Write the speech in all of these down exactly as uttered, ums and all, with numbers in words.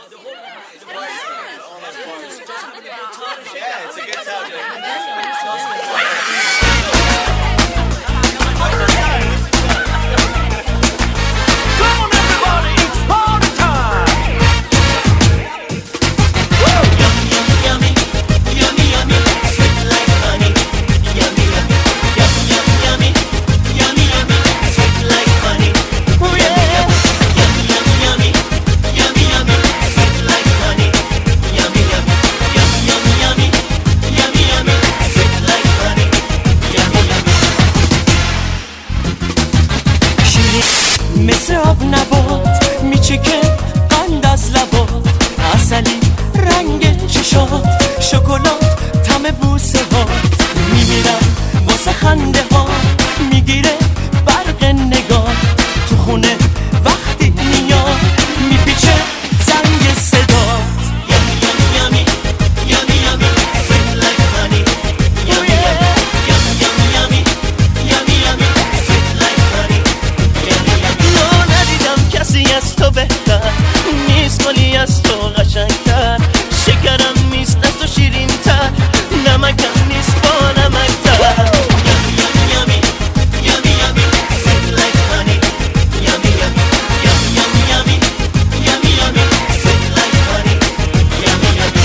Yeah, it's a good time. Come on, everybody, it's party time. Woo! Yummy, yummy, yummy, yummy, sweet like honey. Yummy, yummy, yummy, yummy, yummy, yummy, sweet like honey. Oh yeah. Yummy, yummy, yummy, yummy, yummy, sweet like honey. Yummy, yummy, yummy, yummy, yummy, yummy, yummy, sweet like honey. Yummy, yummy. شیرین مثل آب نبات میچکه قند از لبات، عسلی رنگ چشات، شکلات طعم بوسه هات، میمیرم واسه خنده ها، میگیره برق نگاه، تو خونه وقتی میاد میپیچه زنگ صدات. Yummy, yummy, yummy, yummy, sweet like honey. Yummy, yummy, yummy, yummy, yummy, sweet like honey. Yummy, yummy. نه ندیدم کسی از تو بهتر، نیست گلی از تو قشنگتر، شکرم نیست از تو شیرین‌تر، نمکم نیست با نمکتر. Yummy, yummy, yummy, yummy, yummy, sweet like honey. Yummy, yummy, yummy, yummy, yummy, yummy, yummy, sweet like honey. Yummy, yummy.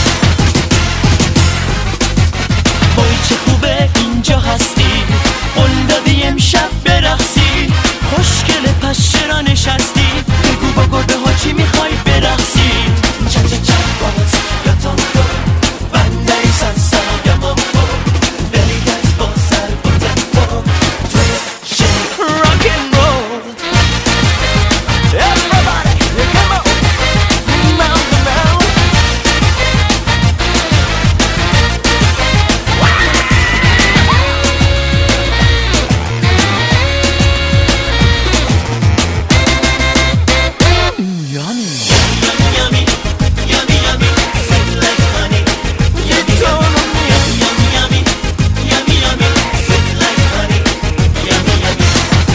وای چه خوبه اینجا هستی، قول دادی امشب برقصی، خوشگله پس چرا نشستی، بگو با گربه ها چی میخوای برقصی. چه چه چه باز یا تانگو بنده ای سنسا یا مامبو بلی دست با سر با تمپو تویست شیک راک and roll. Everybody come on round the round. Yummy, yummy, yummy, yummy, sweet like honey. Yummy, yummy, yummy, yummy, yummy, sweet like honey. Yummy, yummy.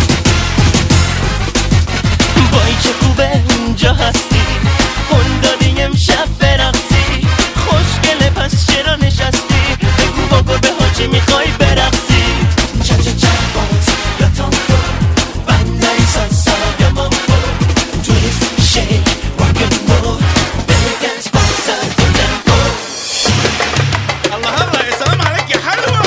وای چه خوبه اینجا هستی، قول دادی امشب برقصی، خوشگله پس چرا نشستی، بگو با گربه ها چی میخوای برقصی. چه چه چه باز یا تانگو بنده ای سالسا یا مامبو تویست شیک راک and roll بلی دست با سر با تمپو. الله الله يا سلام عليك يا حلوة.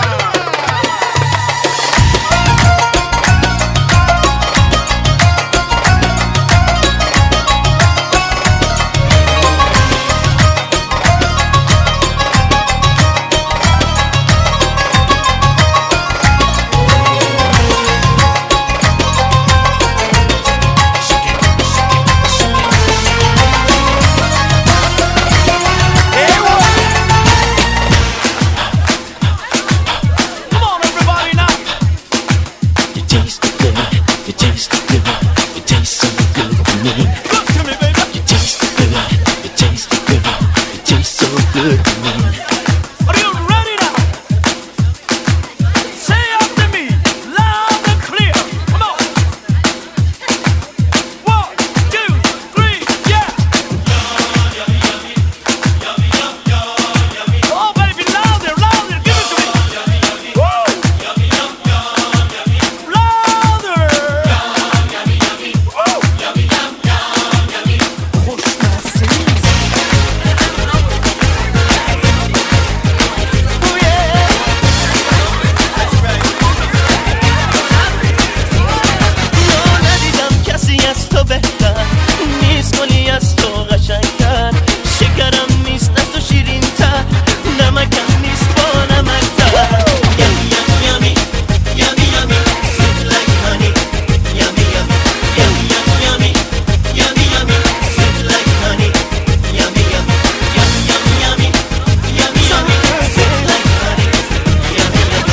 Come on, everybody now. You taste good, you taste good, you taste so good to me. Look to me, baby. You taste good, you taste good, you taste so good to me. Are you ready now? Say after me, loud and clear. Come on. One, two, three, yeah. Oh, baby, louder, louder, give it to me. Woo! Louder! Woo! Oh, yeah. نه ندیدم کسی از تو بهتر، نیست گلی از تو قشنگتر، شکرم نیست از تو شیرین‌تر، نمکم نیست با نمکتر. Yummy, yummy, yummy, yummy, yummy, sweet like honey. Yummy, yummy, yummy, yummy, yummy, yummy, yummy, sweet like honey. Yummy, yummy, yummy, yummy, yummy, yummy, yummy, sweet like honey. Yummy, yummy.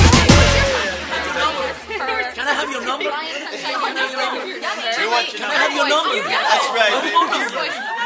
Can I have your number? We want you to- That's right, baby.